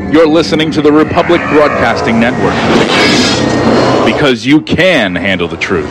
You're listening to the Republic Broadcasting Network. Because you can handle the truth.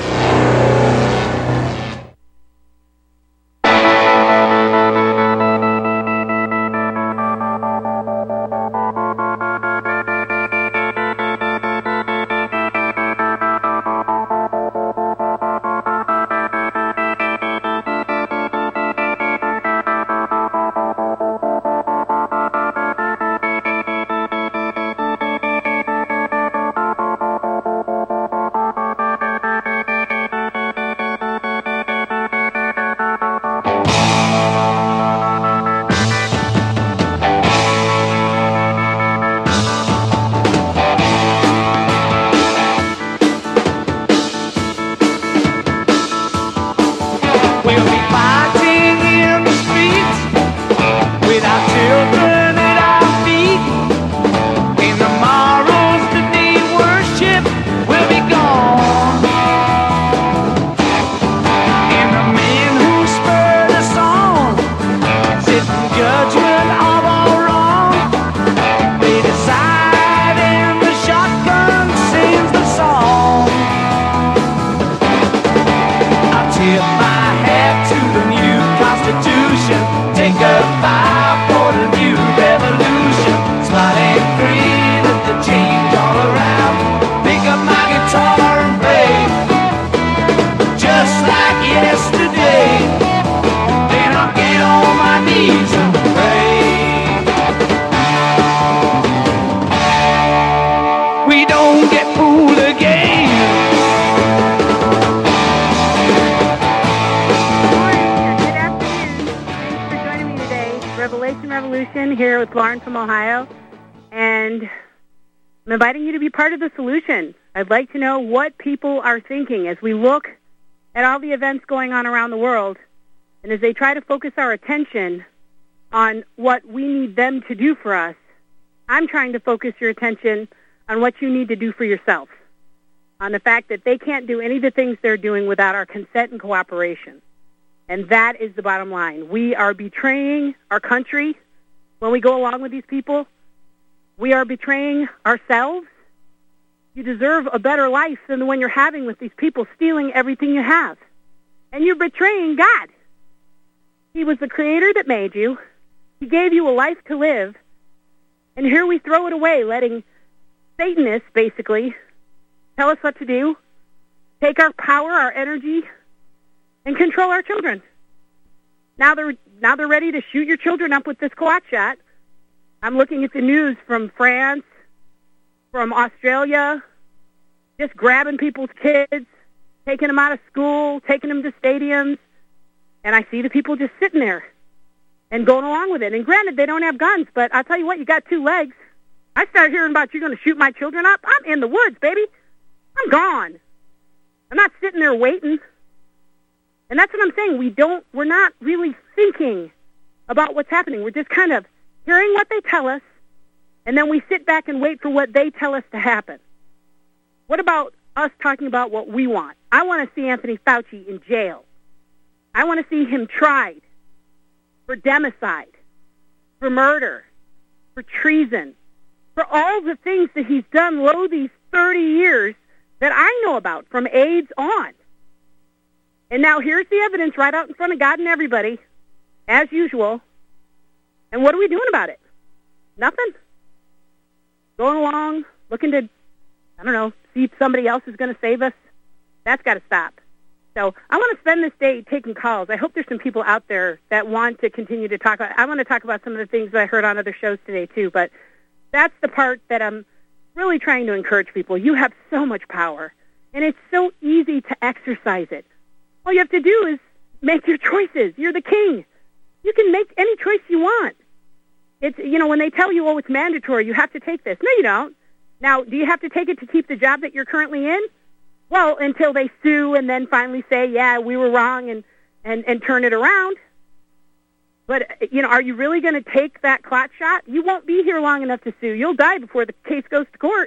Here with Lauren from Ohio, and I'm inviting you to be part of the solution. I'd like to know what people are thinking as we look at all the events going on around the world, and as they try to focus our attention on what we need them to do for us. I'm trying to focus your attention on what you need to do for yourself, on the fact that they can't do any of the things they're doing without our consent and cooperation. And that is the bottom line. We are betraying our country. When we go along with these people, we are betraying ourselves. You deserve a better life than the one you're having with these people stealing everything you have. And you're betraying God. He was the creator that made you. He gave you a life to live. And here we throw it away, letting Satanists, basically, tell us what to do, take our power, our energy, and control our children. Now they're ready to shoot your children up with this quad shot. I'm looking at the news from France, from Australia, just grabbing people's kids, taking them out of school, taking them to stadiums, and I see the people just sitting there and going along with it. And granted, they don't have guns, but I'll tell you what, you got two legs. I start hearing about you're going to shoot my children up. I'm in the woods, baby. I'm gone. I'm not sitting there waiting. And that's what I'm saying. We're not really thinking about what's happening. We're just kind of hearing what they tell us, and then we sit back and wait for what they tell us to happen. What about us talking about what we want? I want to see Anthony Fauci in jail. I want to see him tried for democide, for murder, for treason, for all the things that he's done these 30 years that I know about, from AIDS on. And now here's the evidence right out in front of God and everybody, as usual. And what are we doing about it? Nothing. Going along, looking to, see if somebody else is going to save us. That's got to stop. So I want to spend this day taking calls. I hope there's some people out there that want to continue to talk about. I want to talk about some of the things that I heard on other shows today, too. But that's the part that I'm really trying to encourage people. You have so much power, and it's so easy to exercise it. All you have to do is make your choices. You're the king. You can make any choice you want. It's, when they tell you, it's mandatory, you have to take this. No, you don't. Now, do you have to take it to keep the job that you're currently in? Well, until they sue and then finally say, yeah, we were wrong and turn it around. But, are you really going to take that clot shot? You won't be here long enough to sue. You'll die before the case goes to court.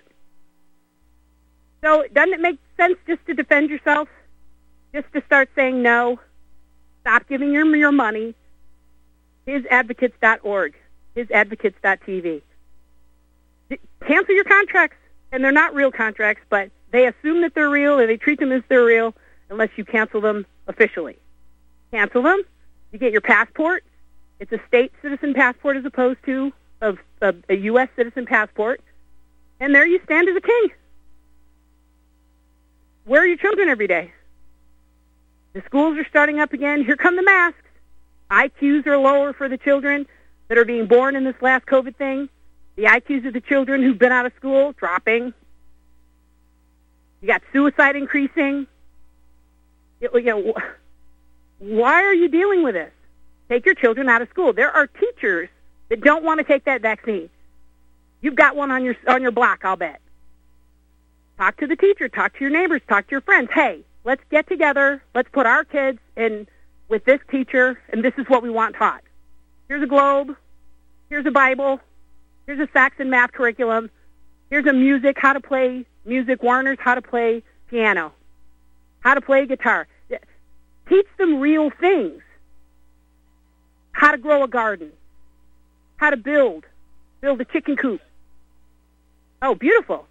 So doesn't it make sense just to defend yourself? Just to start saying no, stop giving your money. Hisadvocates.org, hisadvocates.tv. cancel your contracts. And they're not real contracts, but they assume that they're real, or they treat them as they're real unless you cancel them officially. Cancel them. You get your passport. It's a state citizen passport as opposed to a U.S. citizen passport. And there you stand as a king. Where are your children every day? The schools are starting up again. Here come the masks. IQs are lower for the children that are being born in this last COVID thing. The IQs of the children who've been out of school dropping. You got suicide increasing. Why are you dealing with this? Take your children out of school. There are teachers that don't want to take that vaccine. You've got one on your block, I'll bet. Talk to the teacher. Talk to your neighbors. Talk to your friends. Hey, let's get together. Let's put our kids in with this teacher, and this is what we want taught. Here's a globe. Here's a Bible. Here's a sax and math curriculum. Here's a music, how to play music. Warner's how to play piano. How to play guitar. Teach them real things. How to grow a garden. How to build a chicken coop. Oh, beautiful.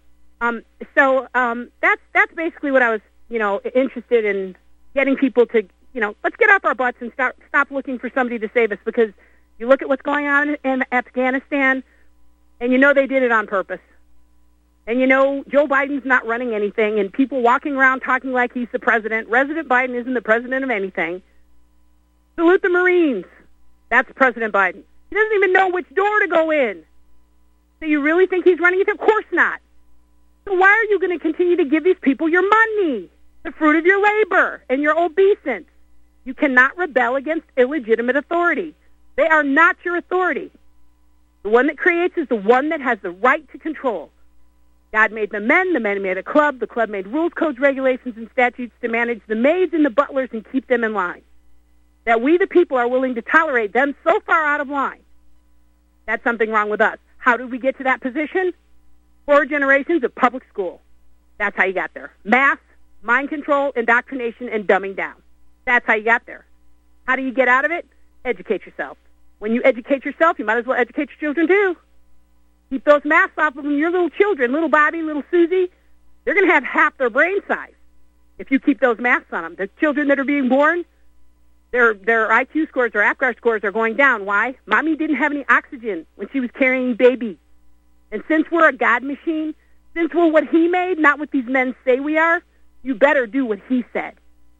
So that's basically what I was, interested in getting people to, let's get off our butts and stop looking for somebody to save us, because you look at what's going on in Afghanistan, and they did it on purpose. And Joe Biden's not running anything, and people walking around talking like he's the president. President Biden isn't the president of anything. Salute the Marines. That's President Biden. He doesn't even know which door to go in. So you really think he's running it? Of course not. So why are you going to continue to give these people your money, the fruit of your labor, and your obeisance? You cannot rebel against illegitimate authority. They are not your authority. The one that creates is the one that has the right to control. God made the men made a club, the club made rules, codes, regulations, and statutes to manage the maids and the butlers and keep them in line. That we, the people, are willing to tolerate them so far out of line. That's something wrong with us. How did we get to that position? 4 generations of public school. That's how you got there. Mass, mind control, indoctrination, and dumbing down. That's how you got there. How do you get out of it? Educate yourself. When you educate yourself, you might as well educate your children too. Keep those masks off of them. Your little children, little Bobby, little Susie, they're going to have half their brain size if you keep those masks on them. The children that are being born, their IQ scores or APGAR scores are going down. Why? Mommy didn't have any oxygen when she was carrying baby. And since we're a God machine, since we're what he made, not what these men say we are, you better do what he said.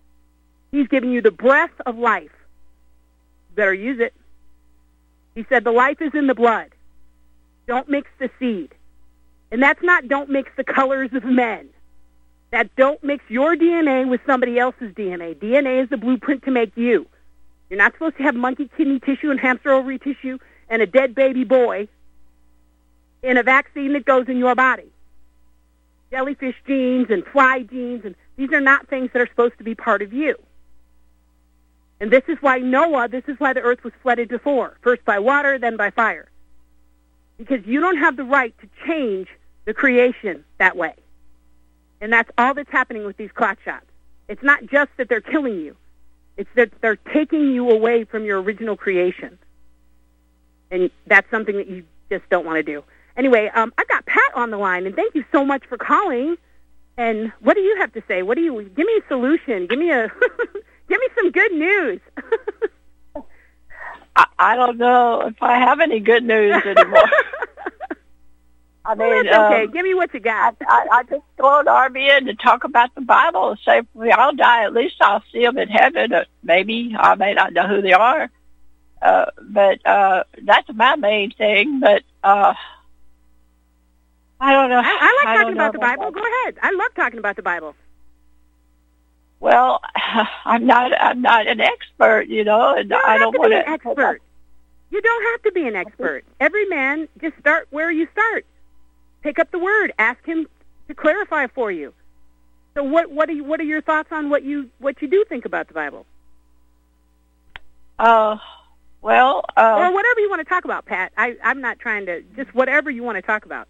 He's giving you the breath of life. You better use it. He said the life is in the blood. Don't mix the seed. And that's not don't mix the colors of men. That don't mix your DNA with somebody else's DNA. DNA is the blueprint to make you. You're not supposed to have monkey kidney tissue and hamster ovary tissue and a dead baby boy in a vaccine that goes in your body. Jellyfish genes and fly genes, and these are not things that are supposed to be part of you. And this is why the earth was flooded before, first by water, then by fire. Because you don't have the right to change the creation that way. And that's all that's happening with these clot shots. It's not just that they're killing you. It's that they're taking you away from your original creation. And that's something that you just don't want to do. Anyway, I've got Pat on the line, and thank you so much for calling. And what do you have to say? Give me a solution. Give me give me some good news. I don't know if I have any good news anymore. I mean, that's okay. Give me what you got. I just go to RBN to talk about the Bible and say, if we all die, at least I'll see them in heaven. Maybe I may not know who they are, but that's my main thing. But I don't know. I like talking about the Bible. Go ahead. I love talking about the Bible. Well, I'm not an expert, and I don't want to be an expert. You don't have to be an expert. Every man, just start where you start. Pick up the word. Ask him to clarify for you. So, what are your thoughts on what you do think about the Bible? Well, or whatever you want to talk about, Pat. I'm not trying to, just whatever you want to talk about.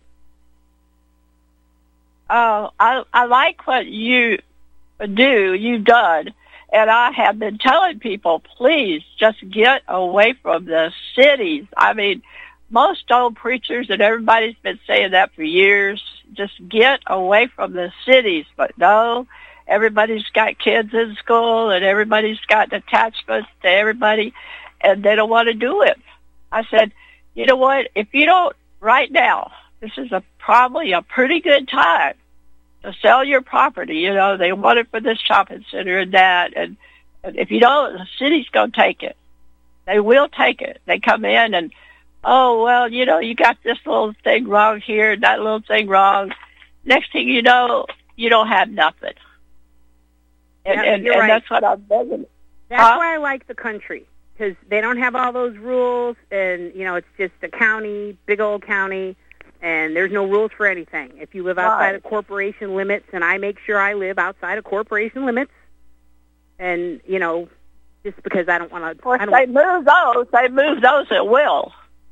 I like what you've done, and I have been telling people, please just get away from the cities. I mean, most old preachers and everybody's been saying that for years. Just get away from the cities. But no, everybody's got kids in school and everybody's got attachments to everybody, and they don't want to do it. I said, you know what? If you don't, right now, this is probably a pretty good time to sell your property. You know, they want it for this shopping center and that. And if you don't, the city's going to take it. They will take it. They come in and, oh, well, you know, you got this little thing wrong here, that little thing wrong. Next thing you know, you don't have nothing. And right. That's what I'm begging. That's why I like the country, because they don't have all those rules, and, you know, it's just a county, big old county, and there's no rules for anything. If you live outside of corporation limits, and I make sure I live outside of corporation limits, and, you know, just because I don't want to... Of course, they move those. They move those at will.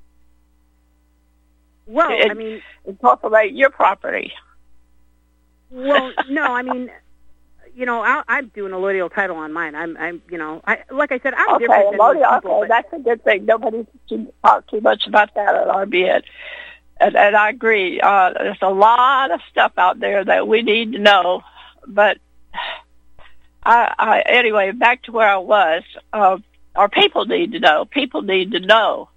Well, I mean... Incorporate your property. Well, no, I mean... You know, I'm doing a allodial title on mine. I'm, you know, like I said, I'm different than most people. Okay, that's a good thing. Nobody should talk too much about that at RBN. And I agree. There's a lot of stuff out there that we need to know. But anyway, back to where I was. Our people need to know. People need to know.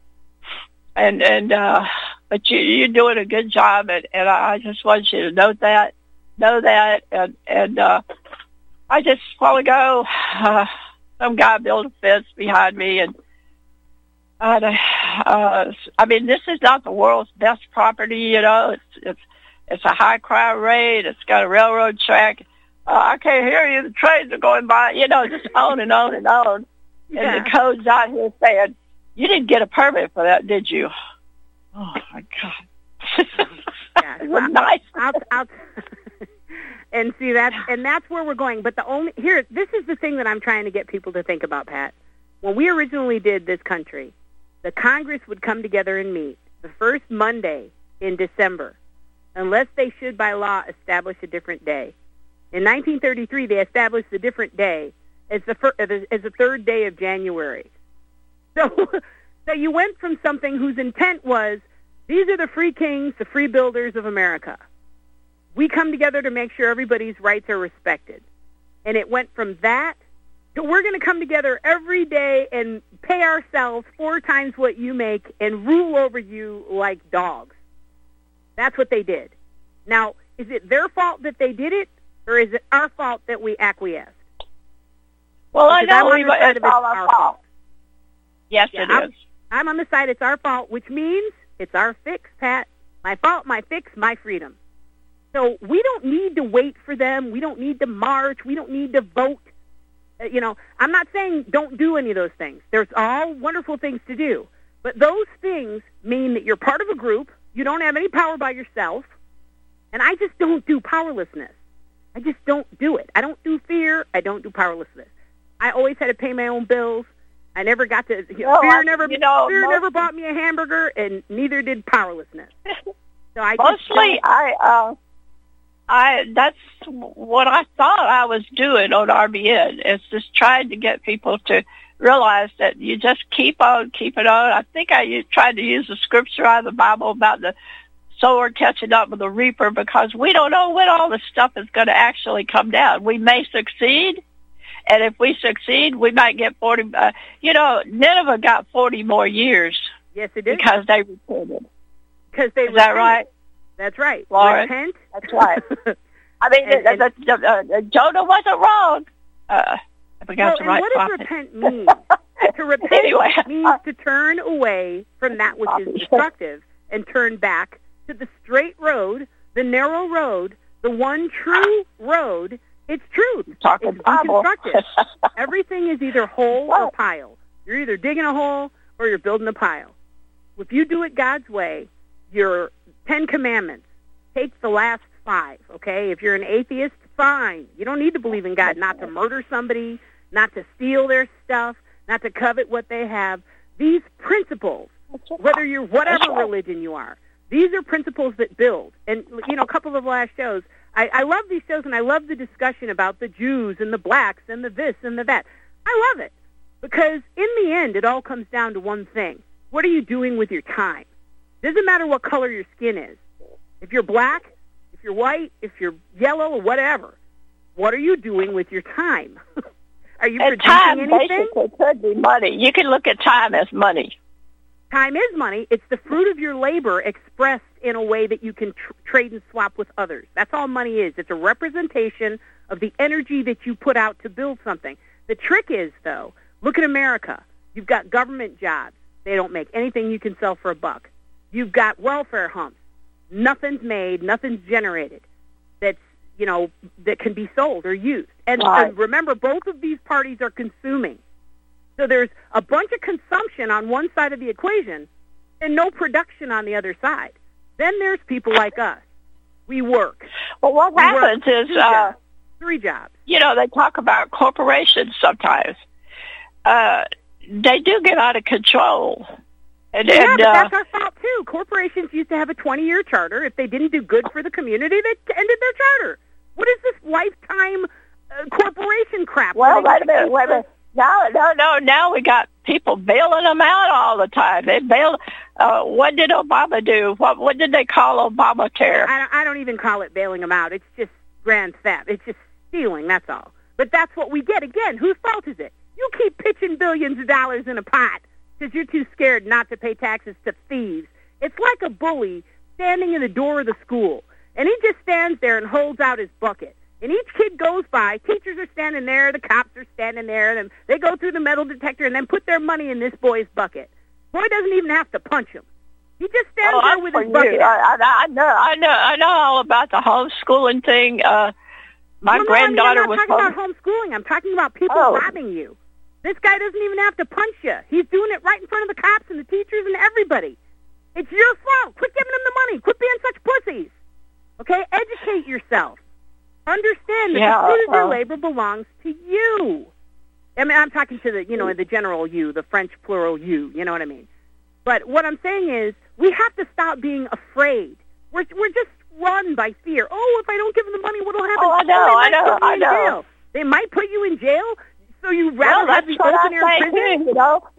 But you're doing a good job, and I just want you to know that, and I just, a while ago, some guy built a fence behind me, and I mean, this is not the world's best property, you know. It's a high crime rate. It's got a railroad track. I can't hear you. The trains are going by, you know, just on and on and on. Yeah. And the code's out here saying, you didn't get a permit for that, did you? Oh, my God. Yeah, it was nice. And see, that's where we're going. But this is the thing that I'm trying to get people to think about, Pat. When we originally did this country, the Congress would come together and meet the first Monday in December, unless they should by law establish a different day. In 1933, they established a different day as the third day of January. So you went from something whose intent was, these are the free kings, the free builders of America. We come together to make sure everybody's rights are respected. And it went from that to, we're going to come together every day and pay ourselves 4 times what you make and rule over you like dogs. That's what they did. Now, is it their fault that they did it, or is it our fault that we acquiesced? Well, I know it's all our fault. Yes, it is. I'm on the side it's our fault, which means it's our fix, Pat. My fault, my fix, my freedom. So we don't need to wait for them. We don't need to march. We don't need to vote. You know, I'm not saying don't do any of those things. There's all wonderful things to do. But those things mean that you're part of a group. You don't have any power by yourself. And I just don't do powerlessness. I just don't do it. I don't do fear. I don't do powerlessness. I always had to pay my own bills. I never got to... fear never bought me a hamburger, and neither did powerlessness. So that's what I thought I was doing on RBN, is just trying to get people to realize that you just keep on keeping on. I think I tried to use the scripture out of the Bible about the sower catching up with the reaper, because we don't know when all this stuff is going to actually come down. We may succeed, and if we succeed, we might get 40. Nineveh got 40 more years. Yes, it did. Because they repented. Is that right? That's right. Lauren? Repent. That's right. I mean, Jonah wasn't wrong. I forgot to write what prophet. does repent mean? To repent means to turn away from that which is destructive and turn back to the straight road, the narrow road, the one true road. It's truth. It's deconstructed. Everything is either hole or pile. You're either digging a hole or you're building a pile. If you do it God's way, your 10 commandments, take the last 5, okay? If you're an atheist, fine. You don't need to believe in God, not to murder somebody, not to steal their stuff, not to covet what they have. These principles, whether you're whatever religion you are, these are principles that build. And, a couple of the last shows, I love these shows, and I love the discussion about the Jews and the blacks and the this and the that. I love it, because in the end, it all comes down to one thing. What are you doing with your time? Doesn't matter what color your skin is. If you're black, if you're white, if you're yellow or whatever, what are you doing with your time? Are you producing time anything? Basically could be money. You can look at time as money. Time is money. It's the fruit of your labor expressed in a way that you can trade and swap with others. That's all money is. It's a representation of the energy that you put out to build something. The trick is, though, look at America. You've got government jobs. They don't make anything you can sell for $1. You've got welfare humps. Nothing's made, nothing's generated that's, that can be sold or used. And remember, both of these parties are consuming. So there's a bunch of consumption on one side of the equation and no production on the other side. Then there's people like us. We work. Well, what happens is... 3 jobs. They talk about corporations sometimes. They do get out of control. But that's our fault, too. Corporations used to have a 20-year charter. If they didn't do good for the community, they ended their charter. What is this lifetime corporation crap? Well, wait a minute. Now we got people bailing them out all the time. They bail. What did Obama do? What did they call Obamacare? I don't even call it bailing them out. It's just grand theft. It's just stealing, that's all. But that's what we get. Again, whose fault is it? You keep pitching billions of dollars in a pot because you're too scared not to pay taxes to thieves. It's like a bully standing in the door of the school, and he just stands there and holds out his bucket. And each kid goes by, teachers are standing there, the cops are standing there, and they go through the metal detector and then put their money in this boy's bucket. Boy doesn't even have to punch him. He just stands there with his bucket. I know all about the homeschooling thing. My granddaughter was... I'm not talking about homeschooling. I'm talking about people robbing you. This guy doesn't even have to punch you. He's doing it right in front of the cops and the teachers and everybody. It's your fault. Quit giving them the money. Quit being such pussies. Okay? Educate yourself. Understand that the fruit of your labor belongs to you. I mean, I'm talking to the, the general you, the French plural you. You know what I mean? But what I'm saying is we have to stop being afraid. We're just run by fear. Oh, if I don't give them the money, what'll happen? I know. They might put you in jail, so you rather have the open air prison?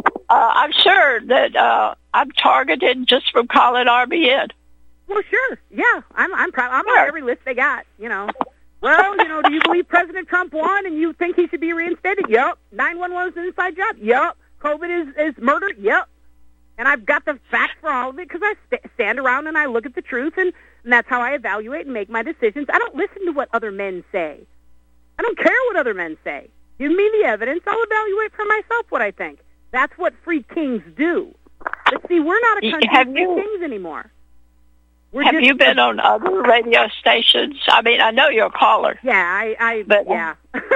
I'm sure that I'm targeted just from calling RBN. Well, sure. Yeah, I'm proud. I'm on every list they got, Well, do you believe President Trump won and you think he should be reinstated? Yep. 911 is an inside job? Yep. COVID is murder? Yep. And I've got the facts for all of it because I stand around and I look at the truth, and that's how I evaluate and make my decisions. I don't listen to what other men say. I don't care what other men say. Give me the evidence. I'll evaluate for myself what I think. That's what free kings do. But see, we're not a country of free kings anymore. Have you been on other radio stations? I mean, I know you're a caller. Yeah, yeah.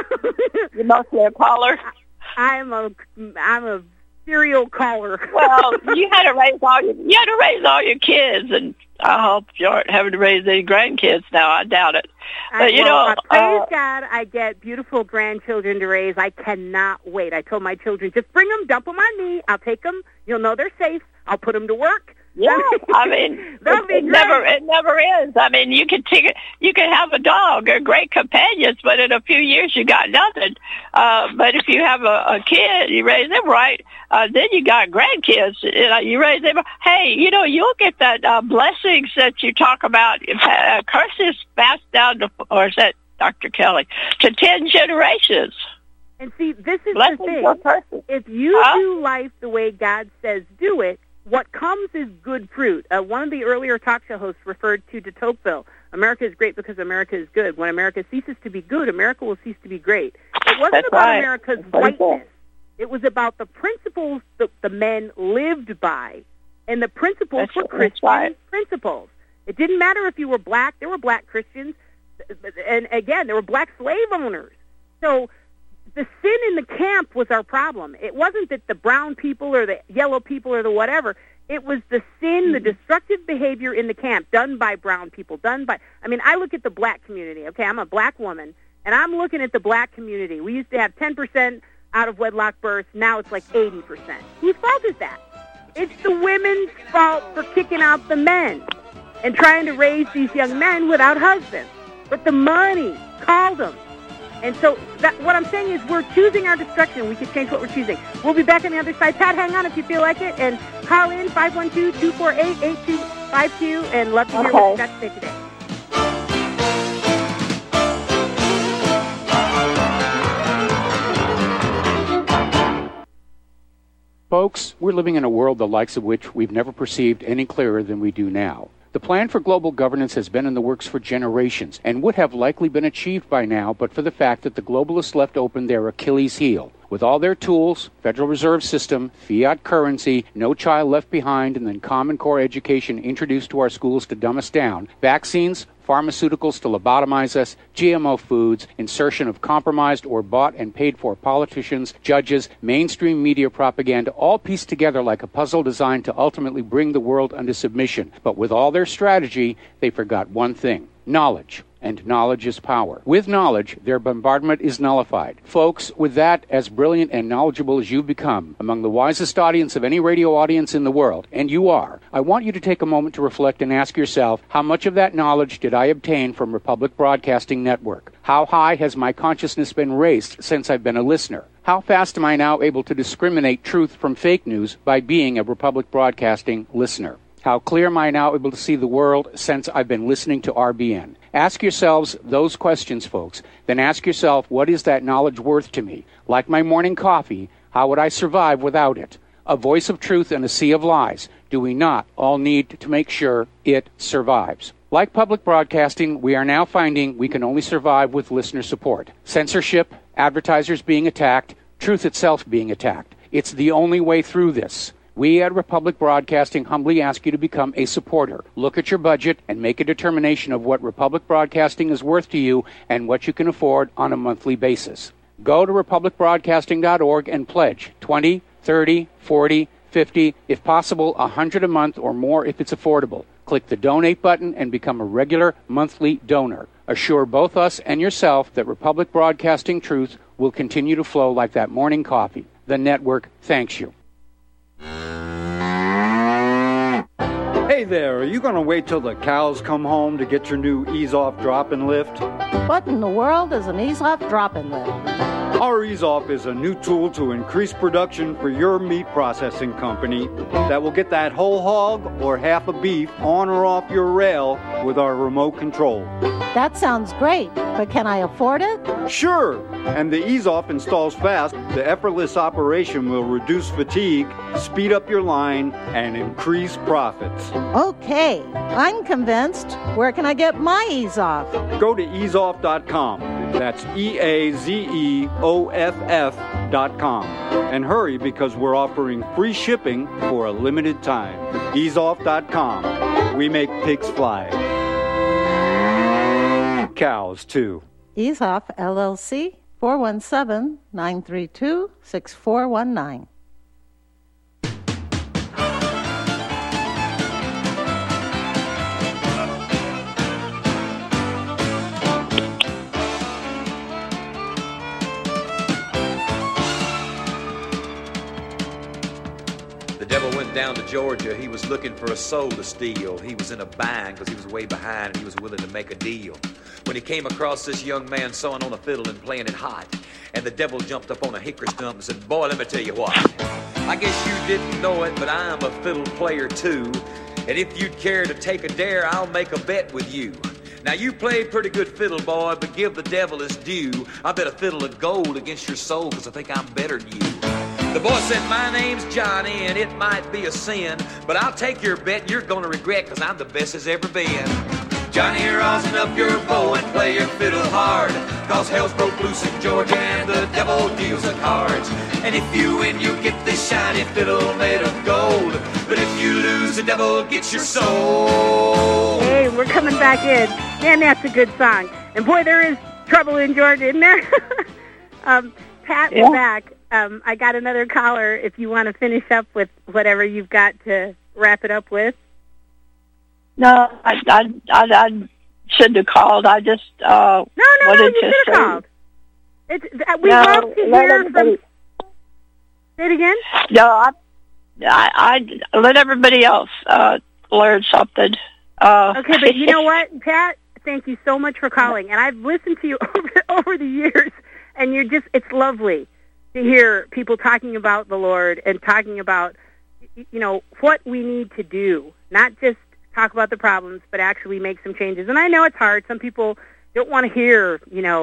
You're mostly a caller? I'm a serial caller. Well, you had to raise all your kids, and I hope you aren't having to raise any grandkids now. I doubt it. But praise God, I get beautiful grandchildren to raise. I cannot wait. I told my children, just bring them, dump them on me. I'll take them. You'll know they're safe. I'll put them to work. Yeah, I mean, it never is. I mean, you can have a dog, they're great companions, but in a few years you got nothing. But if you have a kid, you raise them right, then you got grandkids, you raise them. Hey, you'll get that blessings that you talk about. Curses passed down to, or is that Dr. Kelly, to 10 generations. And see, this is the thing. If you do life the way God says do it, what comes is good fruit. One of the earlier talk show hosts referred to de Tocqueville. America is great because America is good. When America ceases to be good, America will cease to be great. It wasn't about America's whiteness. It was about the principles that the men lived by. And the principles were Christian principles. It didn't matter if you were black. There were black Christians. And again, there were black slave owners. So the sin in the camp was our problem. It wasn't that the brown people or the yellow people or the whatever. It was the sin, the destructive behavior in the camp done by brown people, I look at the black community. Okay, I'm a black woman, and I'm looking at the black community. We used to have 10% out of wedlock births. Now it's like 80%. Whose fault is that? It's the women's fault for kicking out the men and trying to raise these young men without husbands. But the money called them. And so what I'm saying is we're choosing our destruction. We can change what we're choosing. We'll be back on the other side. Pat, hang on if you feel like it, and call in 512-248-8252, and love to hear what you've got to say today. Folks, we're living in a world the likes of which we've never perceived any clearer than we do now. The plan for global governance has been in the works for generations and would have likely been achieved by now but for the fact that the globalists left open their Achilles heel. With all their tools, Federal Reserve System, fiat currency, no child left behind, and then Common Core education introduced to our schools to dumb us down, vaccines, pharmaceuticals to lobotomize us, GMO foods, insertion of compromised or bought and paid for politicians, judges, mainstream media propaganda, all pieced together like a puzzle designed to ultimately bring the world under submission. But with all their strategy, they forgot one thing: knowledge. And knowledge is power. With knowledge, their bombardment is nullified. Folks, with that, as brilliant and knowledgeable as you've become, among the wisest audience of any radio audience in the world, and you are, I want you to take a moment to reflect and ask yourself, how much of that knowledge did I obtain from Republic Broadcasting Network? How high has my consciousness been raised since I've been a listener? How fast am I now able to discriminate truth from fake news by being a Republic Broadcasting listener? How clear am I now able to see the world since I've been listening to RBN? Ask yourselves those questions, folks. Then ask yourself, what is that knowledge worth to me? Like my morning coffee, how would I survive without it? A voice of truth in a sea of lies. Do we not all need to make sure it survives? Like public broadcasting, we are now finding we can only survive with listener support. Censorship, advertisers being attacked, truth itself being attacked. It's the only way through this. We at Republic Broadcasting humbly ask you to become a supporter. Look at your budget and make a determination of what Republic Broadcasting is worth to you and what you can afford on a monthly basis. Go to republicbroadcasting.org and pledge $20, $30, $40, $50, if possible, $100 a month or more if it's affordable. Click the donate button and become a regular monthly donor. Assure both us and yourself that Republic Broadcasting truth will continue to flow like that morning coffee. The network thanks you. Hey there, are you going to wait till the cows come home to get your new ease-off drop-and lift? What in the world is an ease-off drop-and lift? Our ease-off is a new tool to increase production for your meat processing company that will get that whole hog or half a beef on or off your rail with our remote control. That sounds great, but can I afford it? Sure, and the ease-off installs fast. The effortless operation will reduce fatigue, speed up your line, and increase profits. Okay, I'm convinced. Where can I get my ease-off? Go to easeoff.com. That's EAZEOFF.com. And hurry because we're offering free shipping for a limited time. Easeoff.com. We make pigs fly. Cows, too. Ease-Off, LLC, 417-932-6419. Down to Georgia, he was looking for a soul to steal. He was in a bind because he was way behind and he was willing to make a deal. When he came across this young man sewing on a fiddle and playing it hot, and the devil jumped up on a hickory stump and said, "Boy, let me tell you what. I guess you didn't know it, but I'm a fiddle player too. And if you'd care to take a dare, I'll make a bet with you. Now you play pretty good fiddle, boy, but give the devil his due. I bet a fiddle of gold against your soul because I think I'm better than you." The boy said, "My name's Johnny, and it might be a sin, but I'll take your bet and you're gonna regret, because I'm the best as ever been. Johnny, rosin up your bow and play your fiddle hard, cause hell's broke loose in Georgia and the devil deals the cards. And if you win, you get this shiny fiddle made of gold, but if you lose, the devil gets your soul." Hey, we're coming back in. Man, that's a good song. And boy, there is trouble in Georgia, isn't there? Pat, we're back. I got another caller if you want to finish up with whatever you've got to wrap it up with. No, I shouldn't have called. I just No, you should have called. We love to hear from... Say it again? No, I let everybody else learn something. Okay, but you know what, Pat? thank you so much for calling. And I've listened to you over the years, and it's lovely to hear people talking about the Lord and talking about, what we need to do, not just talk about the problems, but actually make some changes. And I know it's hard. Some people don't want to hear,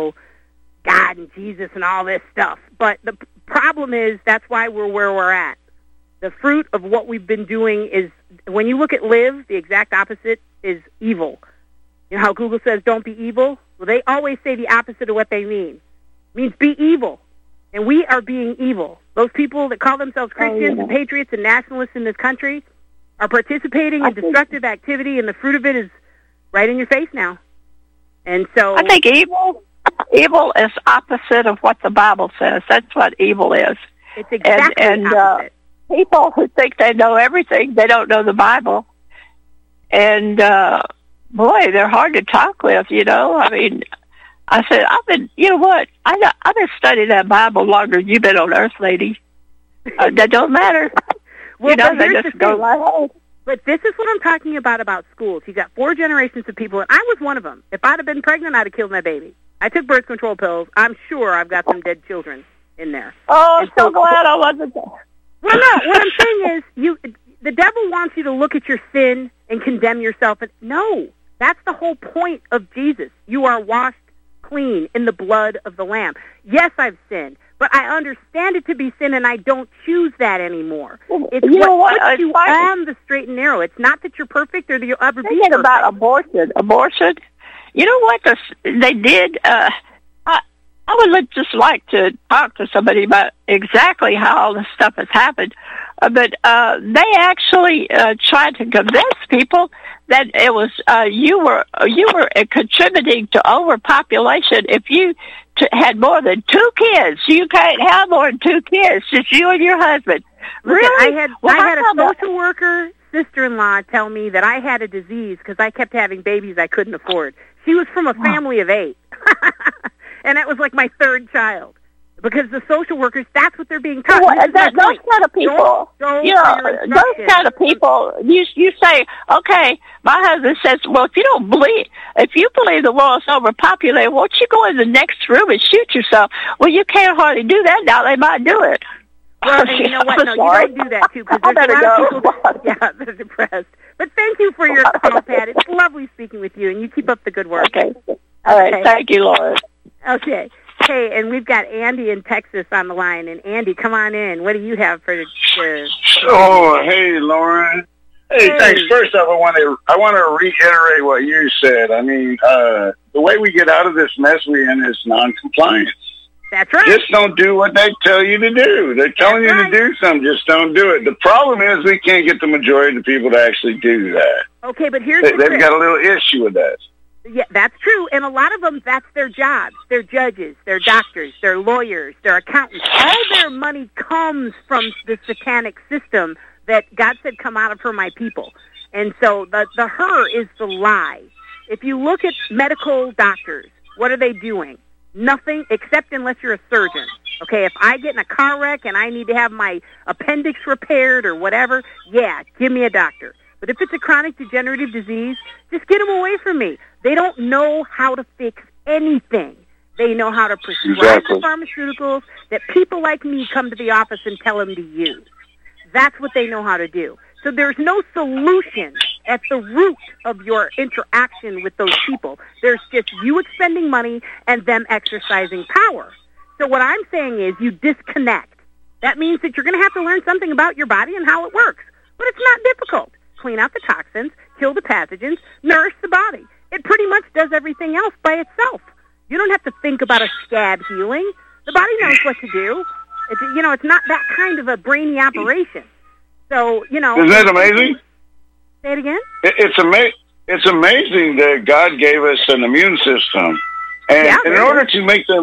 God and Jesus and all this stuff. But the problem is that's why we're where we're at. The fruit of what we've been doing is, when you look at live, the exact opposite is evil. You know how Google says don't be evil? Well, they always say the opposite of what they mean. It means be evil. And we are being evil. Those people that call themselves Christians and patriots and nationalists in this country are participating in destructive activity, and the fruit of it is right in your face now. And so I think evil is opposite of what the Bible says. That's what evil is. It's exactly opposite. People who think they know everything, they don't know the Bible. And, boy, they're hard to talk with, I mean, I said, I've been studying that Bible longer than you've been on earth, lady. That don't matter. Well, they just go right ahead. But this is what I'm talking about schools. You got 4 generations of people, and I was one of them. If I'd have been pregnant, I'd have killed my baby. I took birth control pills. I'm sure I've got some dead children in there. Oh, I'm so glad I wasn't there. Well, no, what I'm saying is the devil wants you to look at your sin and condemn yourself. No, that's the whole point of Jesus. You are washed clean in the blood of the Lamb. Yes, I've sinned, but I understand it to be sin, and I don't choose that anymore. It's what puts you on the straight and narrow. It's not that you're perfect or that you'll ever be perfect. About abortion. You know what they did? I would just like to talk to somebody about exactly how all this stuff has happened. But they actually tried to convince people that it was you were contributing to overpopulation if you had more than 2 kids. You can't have more than 2 kids, just you and your husband. Really? I had a social worker sister-in-law tell me that I had a disease because I kept having babies I couldn't afford. She was from a family of 8. And that was like my 3rd child. Because the social workers, that's what they're being taught. Those kind of people, those kind of people, you say, okay, my husband says, well, if you believe the world's overpopulated, won't you go in the next room and shoot yourself? Well, you can't hardly do that now. They might do it. Well, and you know what? No, you don't do that, too, because there's a lot of people they're depressed. But thank you for your call, Pat. It's lovely speaking with you, and you keep up the good work. Okay. All right. Thank you, Laura. Okay. Hey, and we've got Andy in Texas on the line. And Andy, come on in. What do you have for Oh, hey, Lauren. Hey, thanks. First off, I want to reiterate what you said. I mean, the way we get out of this mess we're in is non-compliance. That's right. Just don't do what they tell you to do. They're telling you to do something. Just don't do it. The problem is we can't get the majority of the people to actually do that. Okay, but here's they've got a little issue with that. Yeah, that's true. And a lot of them, that's their jobs. They're judges, they're doctors, they're lawyers, they're accountants. All their money comes from the satanic system that God said come out of her, my people. And so the her is the lie. If you look at medical doctors, what are they doing? Nothing, except unless you're a surgeon. Okay, if I get in a car wreck and I need to have my appendix repaired or whatever, yeah, give me a doctor. But if it's a chronic degenerative disease, just get them away from me. They don't know how to fix anything. They know how to prescribe the pharmaceuticals that people like me come to the office and tell them to use. That's what they know how to do. So there's no solution at the root of your interaction with those people. There's just you expending money and them exercising power. So what I'm saying is you disconnect. That means that you're going to have to learn something about your body and how it works. But it's not difficult. Clean out the toxins, kill the pathogens, nourish the body. It pretty much does everything else by itself. You don't have to think about a scab healing. The body knows what to do. It's not that kind of a brainy operation. So, Isn't that amazing? Say it again? It's amazing that God gave us an immune system. And in order to make the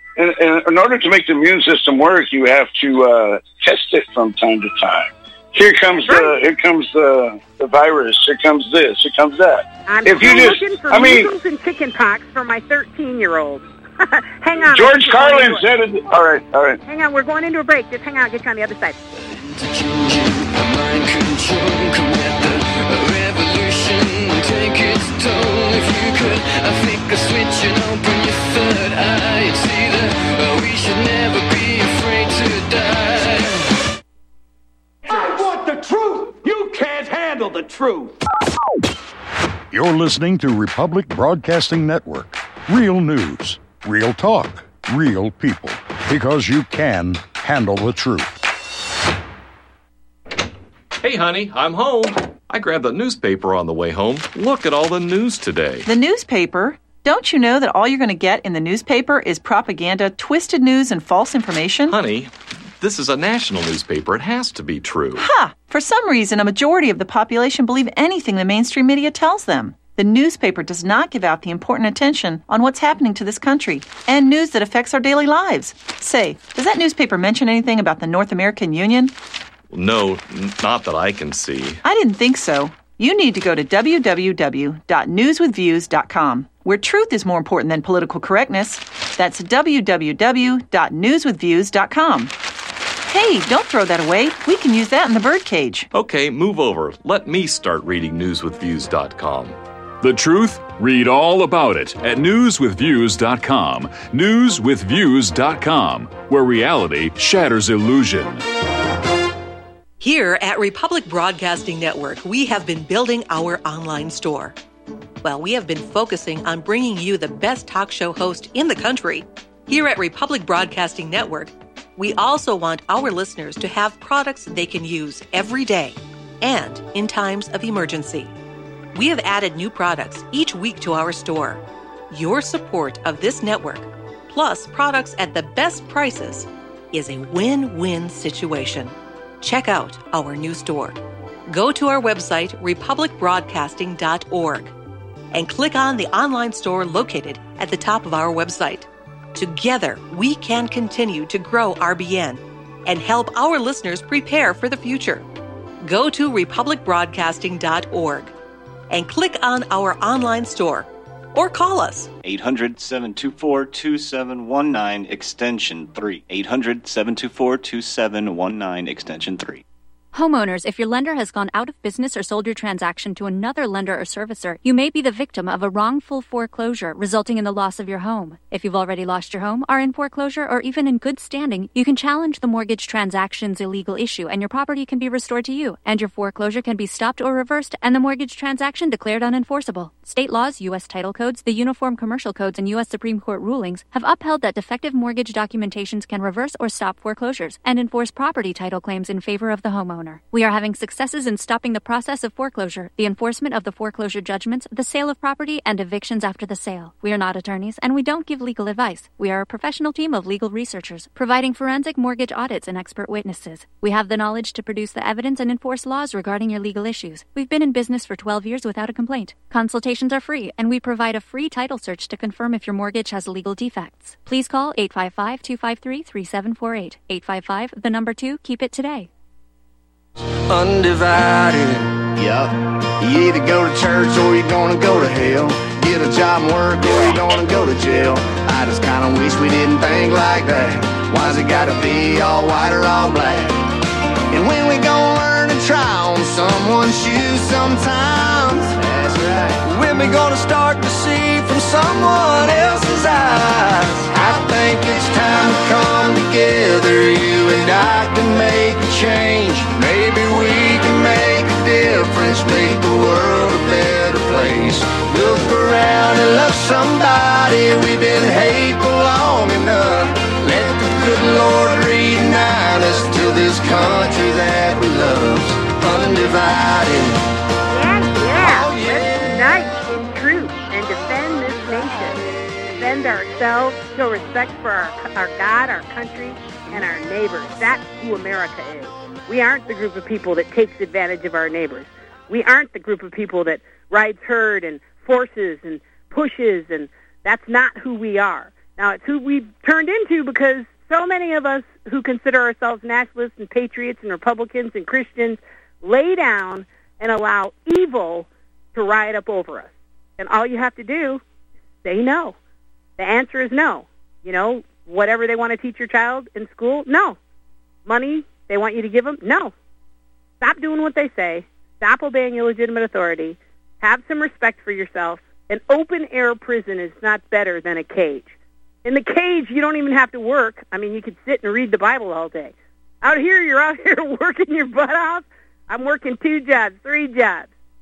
immune system work, you have to test it from time to time. Here comes the virus. Here comes this. Here comes that. I'm looking for measles and chicken pox for my 13-year-old. Hang on. George Carlin said it. All right. Hang on. We're going into a break. Just hang on. I'll get you on the other side. Mind control, come let the revolution take its toll. If you could You're listening to Republic Broadcasting Network. Real news, real talk, real people. Because you can handle the truth. Hey, honey, I'm home. I grabbed the newspaper on the way home. Look at all the news today. The newspaper? Don't you know that all you're going to get in the newspaper is propaganda, twisted news, and false information? Honey, this is a national newspaper. It has to be true. Ha! For some reason, a majority of the population believe anything the mainstream media tells them. The newspaper does not give out the important attention on what's happening to this country and news that affects our daily lives. Say, does that newspaper mention anything about the North American Union? No, not that I can see. I didn't think so. You need to go to www.newswithviews.com, where truth is more important than political correctness. That's www.newswithviews.com. Hey, don't throw that away. We can use that in the birdcage. Okay, move over. Let me start reading newswithviews.com. The truth? Read all about it at newswithviews.com. Newswithviews.com, where reality shatters illusion. Here at Republic Broadcasting Network, we have been building our online store. Well, we have been focusing on bringing you the best talk show host in the country. Here at Republic Broadcasting Network, we also want our listeners to have products they can use every day and in times of emergency. We have added new products each week to our store. Your support of this network, plus products at the best prices, is a win-win situation. Check out our new store. Go to our website, republicbroadcasting.org, and click on the online store located at the top of our website. Together, we can continue to grow RBN and help our listeners prepare for the future. Go to republicbroadcasting.org and click on our online store or call us. 800-724-2719, extension 3. 800-724-2719, extension 3. Homeowners, if your lender has gone out of business or sold your transaction to another lender or servicer, you may be the victim of a wrongful foreclosure resulting in the loss of your home. If you've already lost your home, are in foreclosure, or even in good standing, you can challenge the mortgage transaction's illegal issue and your property can be restored to you, and your foreclosure can be stopped or reversed and the mortgage transaction declared unenforceable. State laws, U.S. title codes, the Uniform Commercial Codes, and U.S. Supreme Court rulings have upheld that defective mortgage documentations can reverse or stop foreclosures and enforce property title claims in favor of the homeowner. We are having successes in stopping the process of foreclosure, the enforcement of the foreclosure judgments, the sale of property, and evictions after the sale. We are not attorneys, and we don't give legal advice. We are a professional team of legal researchers, providing forensic mortgage audits and expert witnesses. We have the knowledge to produce the evidence and enforce laws regarding your legal issues. We've been in business for 12 years without a complaint. Consultations are free, and we provide a free title search to confirm if your mortgage has legal defects. Please call 855-253-3748. 855, the number 2, keep it today. Undivided. Yup. You either go to church or you're gonna go to hell. Get a job and work or you're gonna go to jail. I just kinda wish we didn't think like that. Why's it gotta be all white or all black? And when we gonna learn to try on someone's shoes sometimes? That's right. When we gonna start to see from someone else's eyes? I think it's time to come together. You and I can make a change. Maybe we can make a difference, make the world a better place. Look around and love somebody. We've been hateful long enough. Let the good Lord reunite us to this country that we love. Undivided. Yeah. Oh, yeah. Let's unite in truth and defend this nation. Defend ourselves, show respect for our God, our country, and our neighbors. That's who America is. We aren't the group of people that takes advantage of our neighbors. We aren't the group of people that rides herd and forces and pushes, and that's not who we are. Now, it's who we've turned into because so many of us who consider ourselves nationalists and patriots and Republicans and Christians lay down and allow evil to ride up over us. And all you have to do is say no. The answer is no. You know, whatever they want to teach your child in school, no. Money they want you to give them, no. Stop doing what they say. Stop obeying illegitimate authority. Have some respect for yourself. An open-air prison is not better than a cage. In the cage, you don't even have to work. I mean, you could sit and read the Bible all day. Out here, you're out here working your butt off. I'm working 2 jobs, 3 jobs.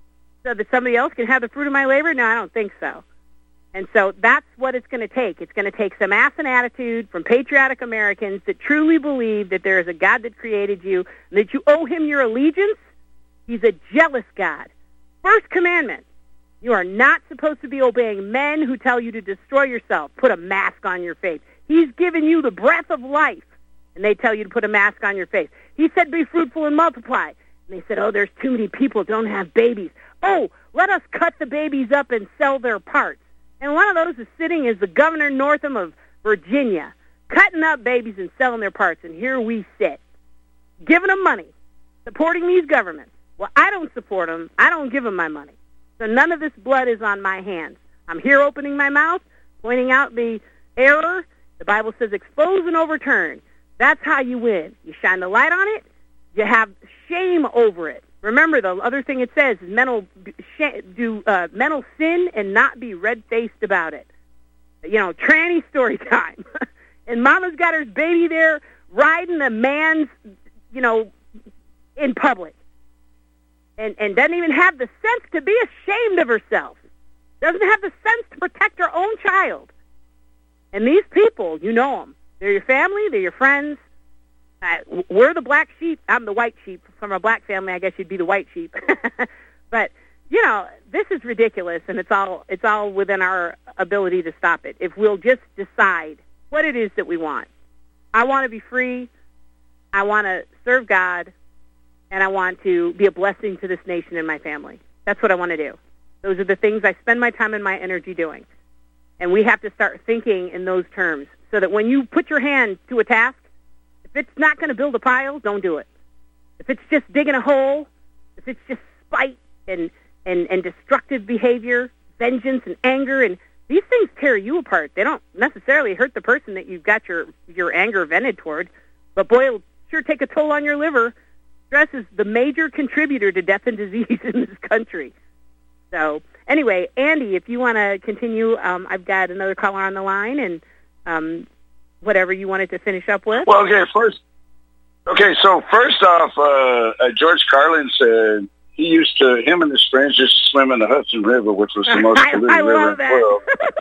so that somebody else can have the fruit of my labor? No, I don't think so. And so that's what it's going to take. It's going to take some ass and attitude from patriotic Americans that truly believe that there is a God that created you and that you owe him your allegiance. He's a jealous God. First commandment, you are not supposed to be obeying men who tell you to destroy yourself. Put a mask on your face. He's given you the breath of life, and they tell you to put a mask on your face. He said, be fruitful and multiply. And they said, oh, there's too many people who don't have babies. Oh, let us cut the babies up and sell their parts. And one of those is sitting as the Governor Northam of Virginia, cutting up babies and selling their parts. And here we sit, giving them money, supporting these governments. Well, I don't support them. I don't give them my money. So none of this blood is on my hands. I'm here opening my mouth, pointing out the error. The Bible says expose and overturn. That's how you win. You shine the light on it. You have shame over it. Remember, the other thing it says is mental sin and not be red-faced about it. You know, tranny story time. And Mama's got her baby there riding a man's, you know, in public. And doesn't even have the sense to be ashamed of herself. Doesn't have the sense to protect her own child. And these people, you know them. They're your family. They're your friends. We're the black sheep. I'm the white sheep. From a black family, I guess you'd be the white sheep. But, you know, this is ridiculous, and it's all within our ability to stop it. If we'll just decide what it is that we want. I want to be free. I want to serve God. And I want to be a blessing to this nation and my family. That's what I want to do. Those are the things I spend my time and my energy doing. And we have to start thinking in those terms so that when you put your hand to a task, if it's not going to build a pile, don't do it. If it's just digging a hole, if it's just spite and destructive behavior, vengeance and anger, and these things tear you apart. They don't necessarily hurt the person that you've got your anger vented toward, but boy, it'll sure take a toll on your liver. Stress is the major contributor to death and disease in this country. So, anyway, Andy, if you want to continue, I've got another caller on the line, and whatever you wanted to finish up with. Well, so first off, George Carlin said him and his friends used to swim in the Hudson River, which was the most polluted river in the world.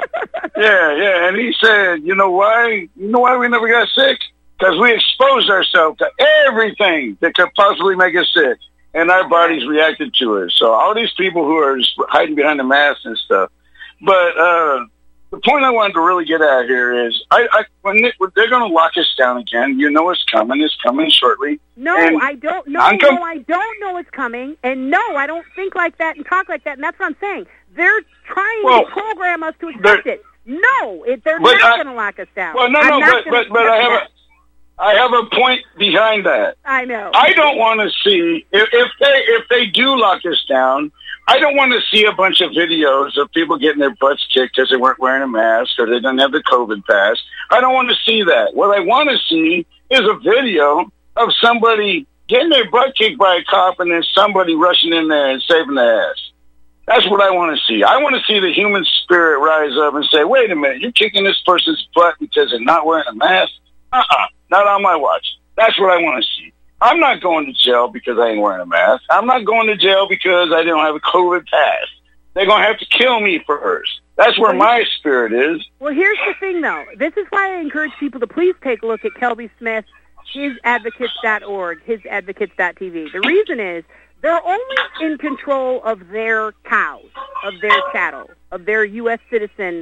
Yeah, and he said, you know why we never got sick? Because we exposed ourselves to everything that could possibly make us sick, and our bodies reacted to it. So all these people who are hiding behind the masks and stuff. But the point I wanted to really get at here is, when they're going to lock us down again, you know it's coming shortly. No, I don't know. I don't know it's coming, and no, I don't think like that and talk like that, and that's what I'm saying. They're trying to program us to accept it. No, they're not going to lock us down. Well, but I have a point behind that. I know. I don't want to see, if they do lock us down, I don't want to see a bunch of videos of people getting their butts kicked because they weren't wearing a mask or they didn't have the COVID pass. I don't want to see that. What I want to see is a video of somebody getting their butt kicked by a cop and then somebody rushing in there and saving their ass. That's what I want to see. I want to see the human spirit rise up and say, wait a minute, you're kicking this person's butt because they're not wearing a mask? Not on my watch. That's what I want to see. I'm not going to jail because I ain't wearing a mask. I'm not going to jail because I don't have a COVID pass. They're going to have to kill me first. That's where my spirit is. Well, here's the thing, though. This is why I encourage people to please take a look at Kelby Smith, hisadvocates.org, hisadvocates.tv. The reason is they're only in control of their cows, of their cattle, of their U.S. citizen,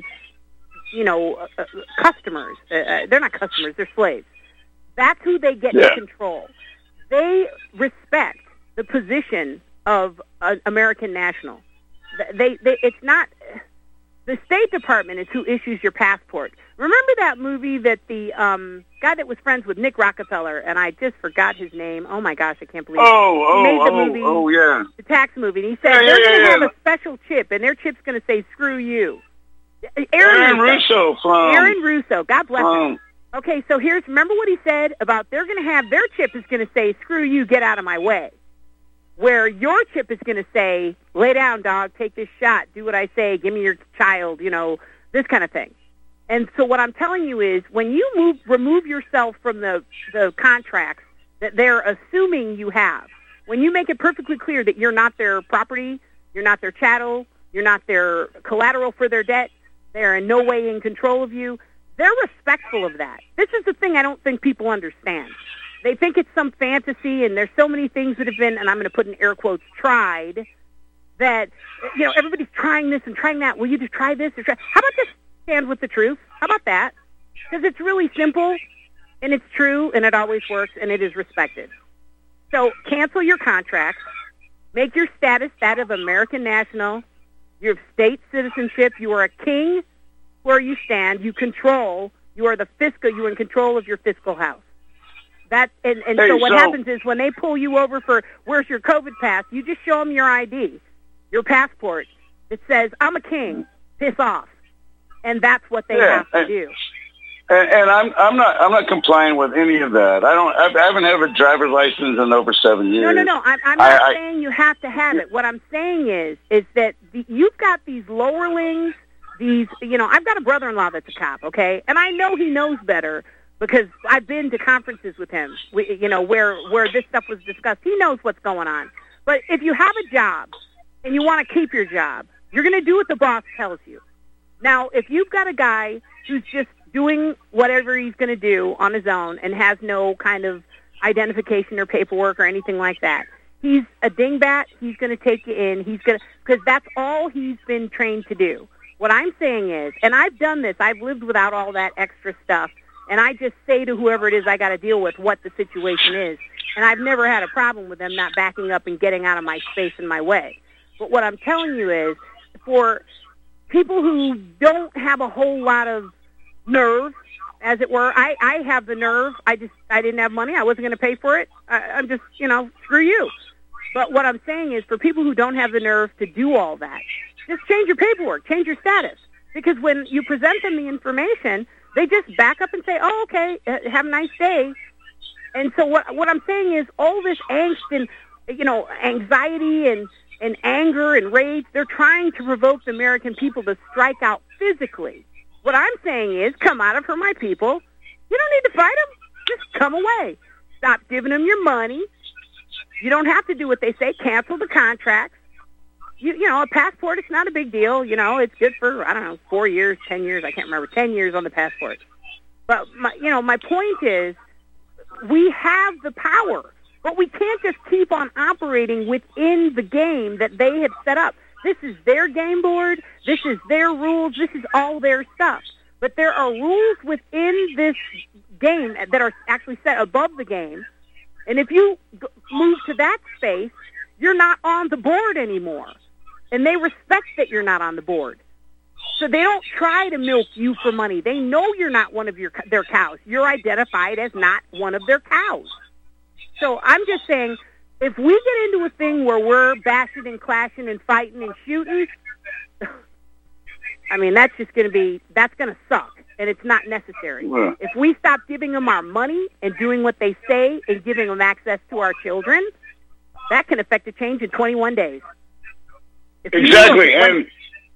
customers. They're not customers, they're slaves. That's who they get to control. They respect the position of an American national. It's not... The State Department is who issues your passport. Remember that movie that the guy that was friends with Nick Rockefeller, and I just forgot his name. Oh, my gosh, I can't believe it. He made the movie, the tax movie, and he said they're going to have a special chip, and their chip's going to say, screw you. Aaron Russo. Aaron Russo. God bless him. Okay, so remember what he said about they're going to have, their chip is going to say, screw you, get out of my way. Where your chip is going to say, lay down, dog, take this shot, do what I say, give me your child, this kind of thing. And so what I'm telling you is when you remove yourself from the contracts that they're assuming you have, when you make it perfectly clear that you're not their property, You're not their chattel. You're not their collateral for their debt. They're in no way in control of you. They're respectful of that. This is the thing I don't think people understand. They think it's some fantasy, and there's so many things that have been, and I'm going to put in air quotes, tried, that, everybody's trying this and trying that. Will you just try this? How about just stand with the truth? How about that? Because it's really simple, and it's true, and it always works, and it is respected. So cancel your contracts. Make your status that of American national. You have state citizenship. You are a king where you stand. You control. You are the fiscal. You're in control of your fiscal house. So what happens is when they pull you over for where's your COVID pass, you just show them your ID, your passport. It says, I'm a king. Piss off. And that's what they have to do. And I'm not complying with any of that. I haven't had a driver's license in over 7 years. No. I'm not saying you have to have it. What I'm saying is that you've got these lowerlings. I've got a brother-in-law that's a cop, okay, and I know he knows better because I've been to conferences with him. Where this stuff was discussed. He knows what's going on. But if you have a job and you want to keep your job, you're going to do what the boss tells you. Now, if you've got a guy who's just doing whatever he's going to do on his own and has no kind of identification or paperwork or anything like that, he's a dingbat. He's going to take you in. Because that's all he's been trained to do. What I'm saying is, and I've done this, I've lived without all that extra stuff, and I just say to whoever it is I got to deal with what the situation is. And I've never had a problem with them not backing up and getting out of my space and my way. But what I'm telling you is, for people who don't have a whole lot of nerve, as it were, I have the nerve. I didn't have money. I wasn't going to pay for it. I'm just, screw you. But what I'm saying is, for people who don't have the nerve to do all that, just change your paperwork, change your status. Because when you present them the information, they just back up and say, oh, okay, have a nice day. And so what I'm saying is all this angst and, anxiety and anger and rage, they're trying to provoke the American people to strike out physically. What I'm saying is, come out of her, my people. You don't need to fight them. Just come away. Stop giving them your money. You don't have to do what they say. Cancel the contracts. A passport, it's not a big deal. It's good for, 4 years, 10 years. I can't remember, 10 years on the passport. But, my point is, we have the power, but we can't just keep on operating within the game that they have set up. This is their game board. This is their rules. This is all their stuff. But there are rules within this game that are actually set above the game. And if you move to that space, you're not on the board anymore. And they respect that you're not on the board. So they don't try to milk you for money. They know you're not one of their cows. You're identified as not one of their cows. So I'm just saying, if we get into a thing where we're bashing and clashing and fighting and shooting, that's just going to suck, and it's not necessary. Yeah. If we stop giving them our money and doing what they say and giving them access to our children, that can affect a change in 21 days. Exactly. And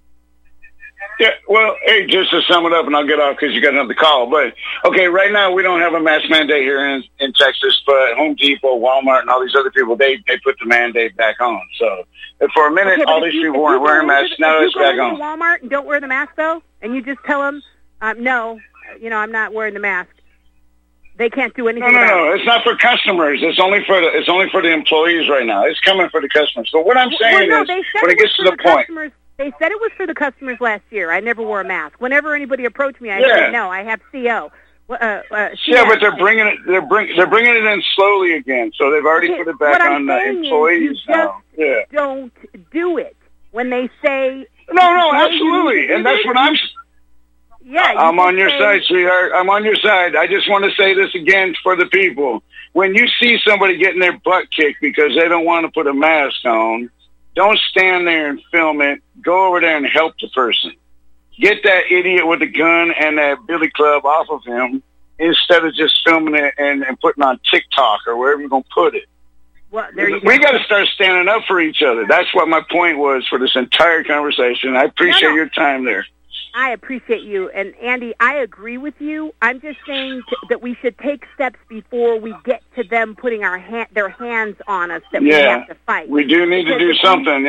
hey, just to sum it up, and I'll get off because you got another call. But okay, right now we don't have a mask mandate here in Texas, but Home Depot, Walmart, and all these other people they put the mandate back on. So for a minute, all these people weren't wearing masks. Now it's back on. If you go to Walmart and don't wear the mask though, and you just tell them, no, I'm not wearing the mask, they can't do anything. No, it's not for customers. It's only for the employees right now. It's coming for the customers. So what I'm saying is, when it gets to the point. They said it was for the customers last year. I never wore a mask. Whenever anybody approached me, I said, no, I have CO. Yeah, but they're bringing it. They're bringing it in slowly again. So they've already put it back on the employees now. Yeah. Don't do it when they say. No, absolutely, and that's what I'm. Yeah, I'm on your side, sweetheart. I'm on your side. I just want to say this again for the people. When you see somebody getting their butt kicked because they don't want to put a mask on, don't stand there and film it. Go over there and help the person. Get that idiot with the gun and that billy club off of him instead of just filming it and putting on TikTok or wherever you're going to put it. Well, there you we go. got to start standing up for each other. That's what my point was for this entire conversation. I appreciate your time there. I appreciate you. And, Andy, I agree with you. I'm just saying that we should take steps before we get to them putting their hands on us that we have to fight. We do need to do something,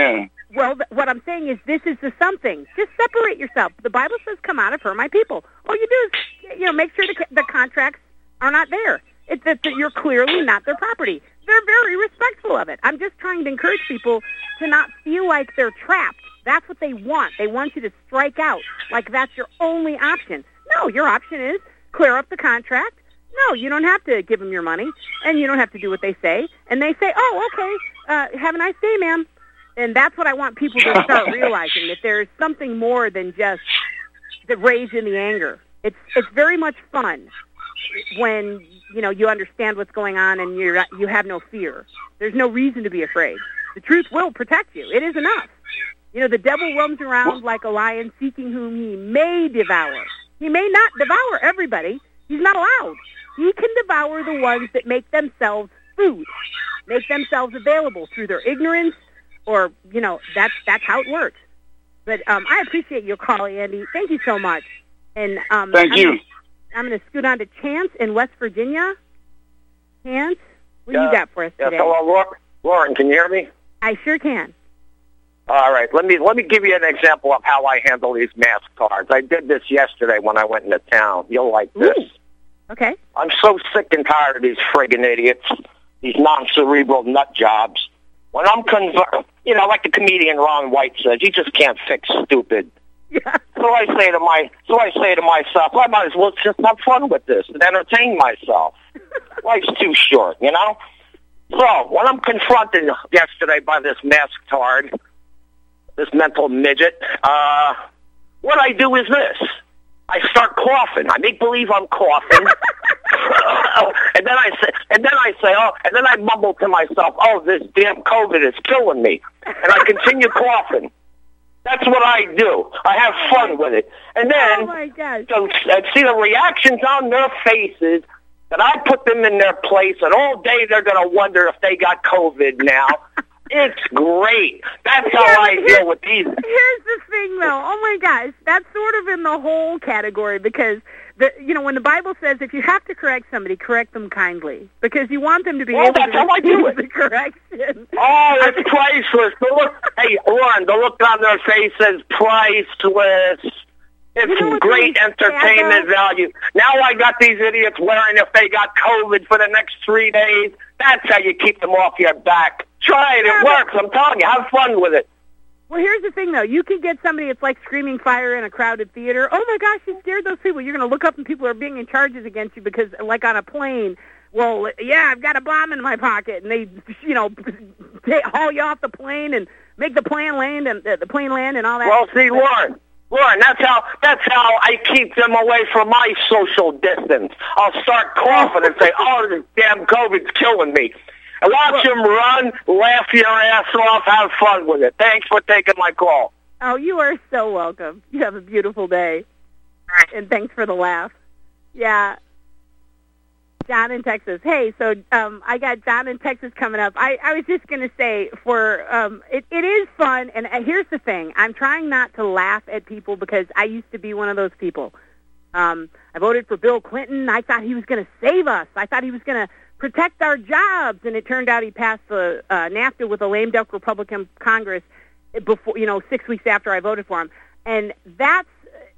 Well, what I'm saying is this is the something. Just separate yourself. The Bible says, come out of her, my people. All you do is, make sure the contracts are not there. It's that you're clearly not their property. They're very respectful of it. I'm just trying to encourage people to not feel like they're trapped. That's what they want. They want you to strike out like that's your only option. No, your option is clear up the contract. No, you don't have to give them your money, and you don't have to do what they say. And they say, oh, okay, have a nice day, ma'am. And that's what I want people to start realizing, that there's something more than just the rage and the anger. It's very much fun when, you understand what's going on and you have no fear. There's no reason to be afraid. The truth will protect you. It is enough. The devil roams around like a lion seeking whom he may devour. He may not devour everybody. He's not allowed. He can devour the ones that make themselves food, make themselves available through their ignorance, or, that's how it works. But I appreciate your call, Andy. Thank you so much. And Thank you. I'm going to scoot on to Chance in West Virginia. Chance, what do you got for us today? Hello, Lauren, can you hear me? I sure can. All right, let me give you an example of how I handle these mask cards. I did this yesterday when I went into town. You'll like this. Ooh. Okay. I'm so sick and tired of these friggin' idiots, these non-cerebral nut jobs. When I'm like the comedian Ron White says, you just can't fix stupid. Yeah. So I say to myself, I might as well just have fun with this and entertain myself. Life's too short, So when I'm confronted yesterday by this masked tard, this mental midget, what I do is this. I start coughing. I make believe I'm coughing. and then I mumble to myself, oh, this damn COVID is killing me. And I continue coughing. That's what I do. I have fun with it. And then, oh my gosh. See the reactions on their faces, that I put them in their place, and all day they're going to wonder if they got COVID now. It's great. That's how I deal with these. Here's the thing, though. Oh, my gosh. That's sort of in the whole category because, when the Bible says if you have to correct somebody, correct them kindly because you want them to be able to receive the correction. Oh, it's priceless. Hey, Lauren, the look on their face is priceless. It's great entertainment value. Now I got these idiots wearing if they got COVID for the next 3 days. That's how you keep them off your back. Try it. It works. I'm telling you. Have fun with it. Well, here's the thing, though. You can get somebody that's like screaming fire in a crowded theater. Oh, my gosh, you scared those people. You're going to look up and people are bringing charges against you because, like on a plane, well, yeah, I've got a bomb in my pocket. And they, haul you off the plane and make the plane land and all that. Well, see, Lauren, that's how I keep them away from my social distance. I'll start coughing and say, oh, this damn COVID's killing me. And watch them run, laugh your ass off, have fun with it. Thanks for taking my call. Oh, you are so welcome. You have a beautiful day. And thanks for the laugh. Yeah. John in Texas. Hey, so I got John in Texas coming up. I was just going to say, it is fun, and here's the thing. I'm trying not to laugh at people because I used to be one of those people. I voted for Bill Clinton. I thought he was going to save us. I thought he was going to protect our jobs, and it turned out he passed the NAFTA with a lame duck Republican Congress before 6 weeks after I voted for him. And that's,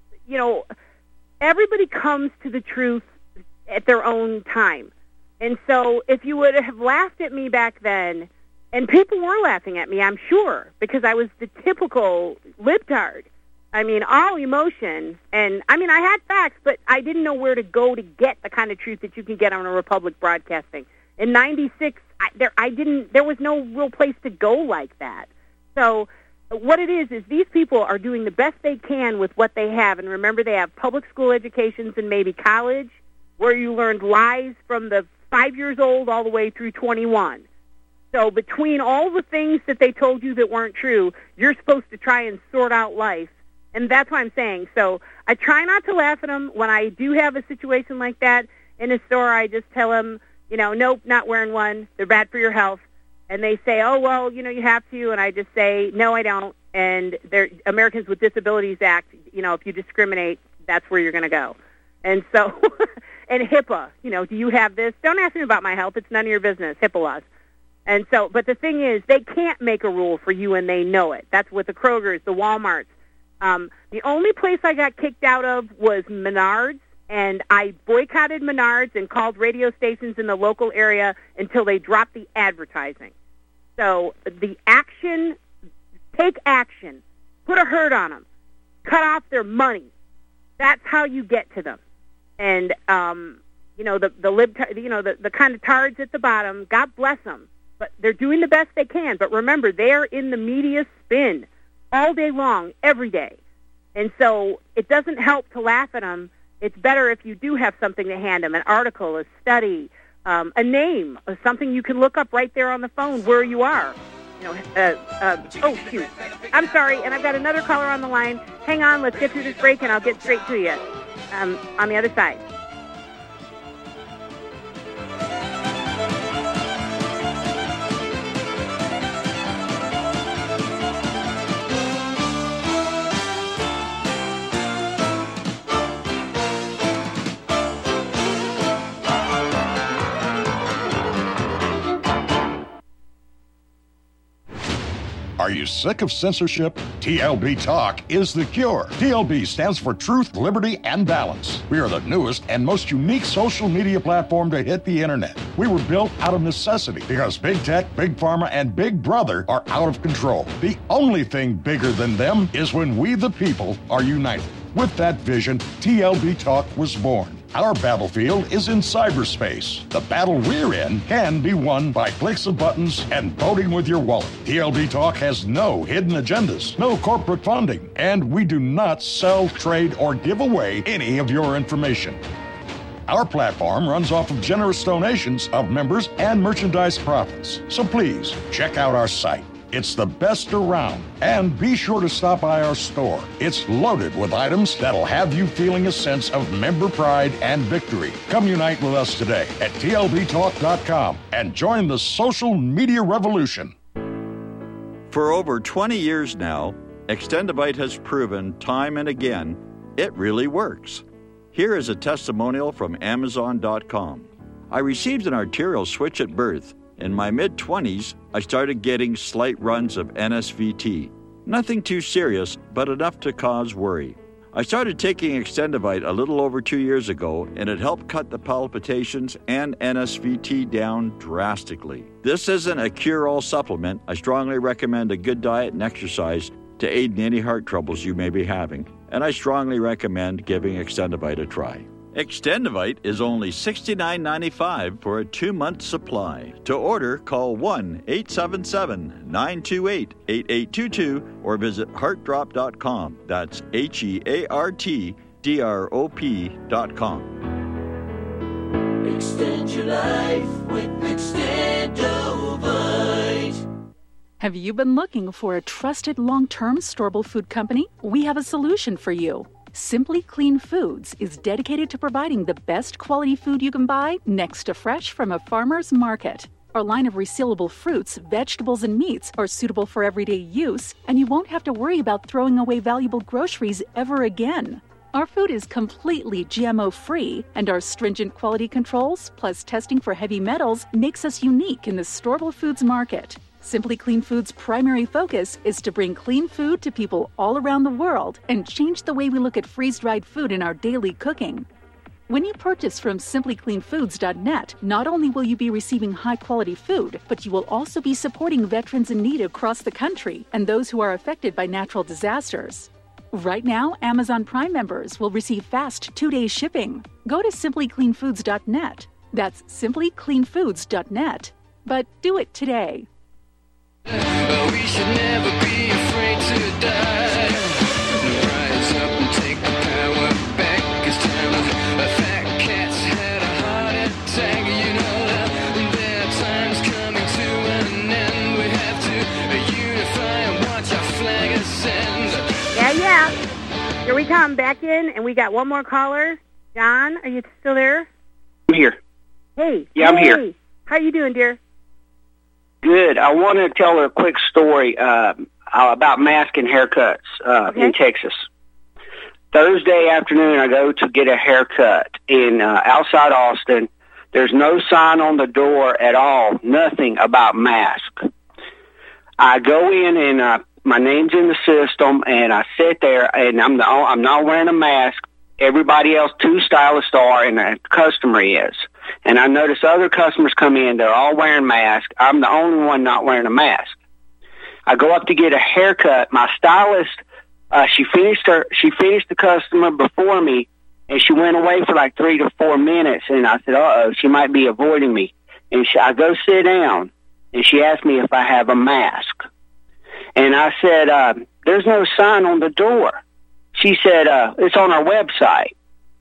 everybody comes to the truth at their own time. And so if you would have laughed at me back then, and people were laughing at me, I'm sure, because I was the typical libtard. I mean, all emotion, and I had facts, but I didn't know where to go to get the kind of truth that you can get on a Republic Broadcasting. In '96, there was no real place to go like that. So what it is these people are doing the best they can with what they have, and remember, they have public school educations and maybe college, where you learned lies from the 5 years old all the way through 21. So between all the things that they told you that weren't true, you're supposed to try and sort out life. And that's what I'm saying. So I try not to laugh at them. When I do have a situation like that in a store, I just tell them, nope, not wearing one. They're bad for your health. And they say, oh, well, you have to. And I just say, no, I don't. And Americans with Disabilities Act, if you discriminate, that's where you're going to go. And so, and HIPAA, do you have this? Don't ask me about my health. It's none of your business, HIPAA laws. And so, but the thing is, they can't make a rule for you, and they know it. That's with the Krogers, the Walmarts. The only place I got kicked out of was Menards, and I boycotted Menards and called radio stations in the local area until they dropped the advertising. So the action, take action, put a hurt on them, cut off their money. That's how you get to them. And the kind of tards at the bottom, God bless them, but they're doing the best they can. But remember, they're in the media spin all day long, every day. And so it doesn't help to laugh at them. It's better if you do have something to hand them, an article, a study, a name, something you can look up right there on the phone where you are. Oh, shoot. I'm sorry, and I've got another caller on the line. Hang on, let's get through this break, and I'll get straight to you on the other side. Are you sick of censorship? TLB Talk is the cure. TLB stands for Truth, Liberty, and Balance. We are the newest and most unique social media platform to hit the internet. We were built out of necessity because Big Tech, Big Pharma, and Big Brother are out of control. The only thing bigger than them is when we, the people, are united. With that vision, TLB Talk was born. Our battlefield is in cyberspace. The battle we're in can be won by clicks of buttons and voting with your wallet. TLB Talk has no hidden agendas, no corporate funding, and we do not sell, trade, or give away any of your information. Our platform runs off of generous donations of members and merchandise profits. So please, check out our site. It's the best around. And be sure to stop by our store. It's loaded with items that'll have you feeling a sense of member pride and victory. Come unite with us today at TLBTalk.com and join the social media revolution. For over 20 years now, Extendivite has proven time and again it really works. Here is a testimonial from Amazon.com. I received an arterial switch at birth. In my mid-20s, I started getting slight runs of NSVT. Nothing too serious, but enough to cause worry. I started taking Extendivite a little over 2 years ago, and it helped cut the palpitations and NSVT down drastically. This isn't a cure-all supplement. I strongly recommend a good diet and exercise to aid in any heart troubles you may be having, and I strongly recommend giving Extendivite a try. Extendivite is only $69.95 for a 2-month supply. To order, call 1-877-928-8822 or visit heartdrop.com. That's HEARTDROP.com. Extend your life with Extendivite. Have you been looking for a trusted long-term storable food company? We have a solution for you. Simply Clean Foods is dedicated to providing the best quality food you can buy next to fresh from a farmer's market. Our line of resealable fruits, vegetables, and meats are suitable for everyday use, and you won't have to worry about throwing away valuable groceries ever again. Our food is completely GMO-free, and our stringent quality controls, plus testing for heavy metals, makes us unique in the storable foods market. Simply Clean Foods' primary focus is to bring clean food to people all around the world and change the way we look at freeze-dried food in our daily cooking. When you purchase from simplycleanfoods.net, not only will you be receiving high-quality food, but you will also be supporting veterans in need across the country and those who are affected by natural disasters. Right now, Amazon Prime members will receive fast 2-day shipping. Go to simplycleanfoods.net. That's simplycleanfoods.net. But do it today. But we should never be afraid to die. Rise up and take the power back. It's time to fat cats had a heart attack. You know that their time's coming to an end. We have to unify and watch our flag ascend. Yeah. Here we come, back in, and we got one more caller. John, are you still there? I'm here. Hey. Yeah, I'm here. How you doing, dear? Good. I want to tell a quick story about mask and haircuts in Texas. Thursday afternoon, I go to get a haircut in outside Austin. There's no sign on the door at all, nothing about mask. I go in and my name's in the system, and I sit there, and I'm not wearing a mask. Everybody else, 2 stylists are, and the customer is. And I notice other customers come in, they're all wearing masks. I'm the only one not wearing a mask. I go up to get a haircut. My stylist, she finished the customer before me, and she went away for like 3 to 4 minutes, and I said, uh-oh, she might be avoiding me. And I go sit down, and she asked me if I have a mask. And I said, there's no sign on the door. She said, it's on our website.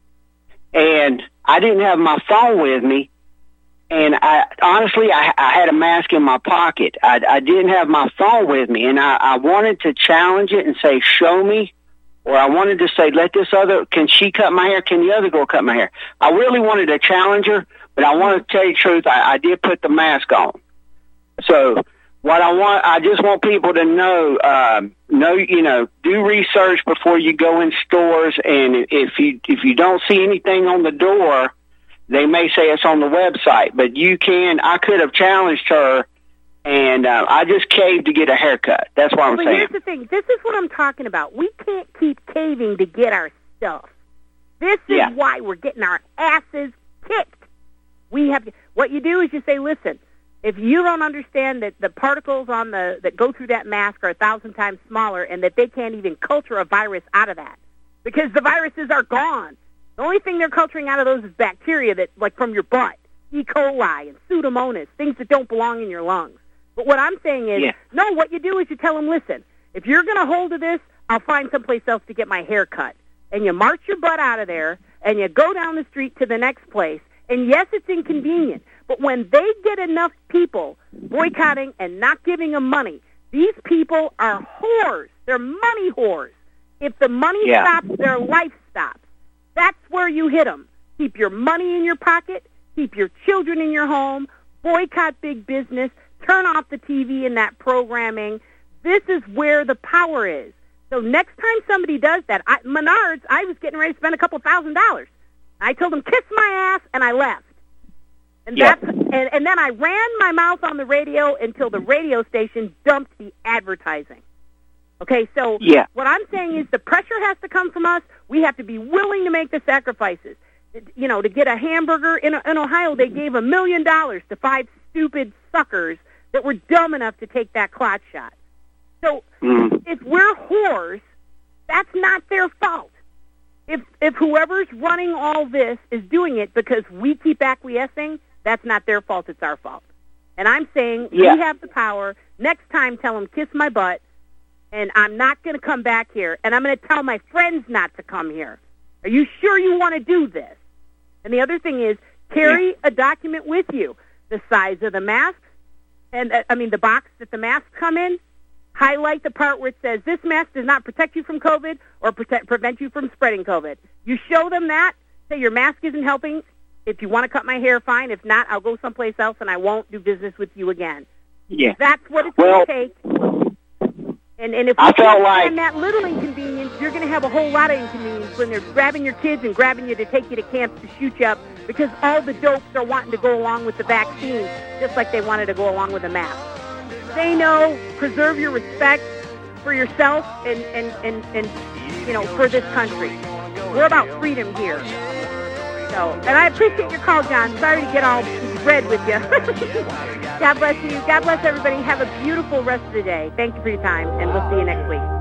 And I didn't have my phone with me. And honestly, I had a mask in my pocket. I didn't have my phone with me. And I wanted to challenge it and say, show me. Or I wanted to say, can she cut my hair? Can the other girl cut my hair? I really wanted to challenge her, but I want to tell you the truth. I did put the mask on. So I just want people to know, do research before you go in stores. And if you don't see anything on the door, they may say it's on the website, but I could have challenged her, and I just caved to get a haircut. That's what I'm saying. Here's the thing. This is what I'm talking about. We can't keep caving to get our stuff. This is why we're getting our asses kicked. What you do is you say, listen, if you don't understand that the particles that go through that mask are 1,000 times smaller, and that they can't even culture a virus out of that, because the viruses are gone. The only thing they're culturing out of those is bacteria that, like, from your butt, E. coli and Pseudomonas, things that don't belong in your lungs. But what I'm saying is, no, what you do is you tell them, listen, if you're going to hold to this, I'll find someplace else to get my hair cut. And you march your butt out of there, and you go down the street to the next place. And yes, it's inconvenient, but when they get enough people boycotting and not giving them money, these people are whores. They're money whores. If the money stops, their life stops. That's where you hit them. Keep your money in your pocket. Keep your children in your home. Boycott big business. Turn off the TV and that programming. This is where the power is. So next time somebody does that, Menards, I was getting ready to spend a couple $1,000s. I told them, kiss my ass, and I left. And and then I ran my mouth on the radio until the radio station dumped the advertising. Okay, so what I'm saying is the pressure has to come from us. We have to be willing to make the sacrifices. You know, to get a hamburger in Ohio, they gave $1 million to 5 stupid suckers that were dumb enough to take that clot shot. So if we're whores, that's not their fault. If whoever's running all this is doing it because we keep acquiescing, that's not their fault. It's our fault. And I'm saying we have the power. Next time, tell them, kiss my butt, and I'm not going to come back here. And I'm going to tell my friends not to come here. Are you sure you want to do this? And the other thing is, carry a document with you, the size of the mask, and the box that the masks come in. Highlight the part where it says, this mask does not protect you from COVID or prevent you from spreading COVID. You show them that, say your mask isn't helping. If you want to cut my hair, fine. If not, I'll go someplace else and I won't do business with you again. Yeah. That's what it's going to take. And if you can't that little inconvenience, you're going to have a whole lot of inconvenience when they're grabbing your kids and grabbing you to take you to camps to shoot you up because all the dopes are wanting to go along with the vaccine just like they wanted to go along with the mask. Say no, preserve your respect for yourself and for this country. We're about freedom here. So, and I appreciate your call, John. Sorry to get all red with you. God bless you. God bless everybody. Have a beautiful rest of the day. Thank you for your time, and we'll see you next week.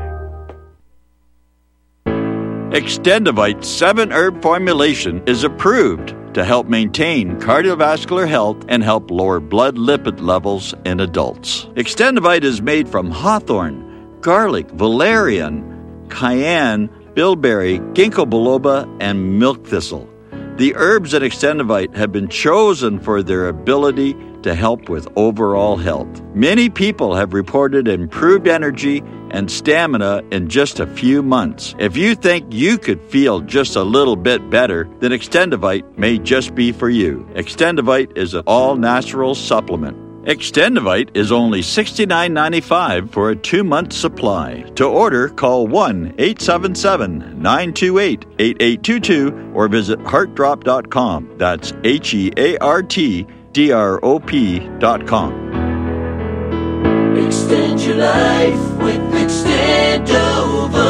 Extendivite 7-herb formulation is approved to help maintain cardiovascular health and help lower blood lipid levels in adults. Extendivite is made from hawthorn, garlic, valerian, cayenne, bilberry, ginkgo biloba, and milk thistle. The herbs in Extendivite have been chosen for their ability to help with overall health. Many people have reported improved energy and stamina in just a few months. If you think you could feel just a little bit better, then Extendivite may just be for you. Extendivite is an all-natural supplement. Extendivite is only $69.95 for a 2-month supply. To order, call 1-877-928-8822 or visit heartdrop.com. That's HEARTDROP.com. Extend your life with Extendovite.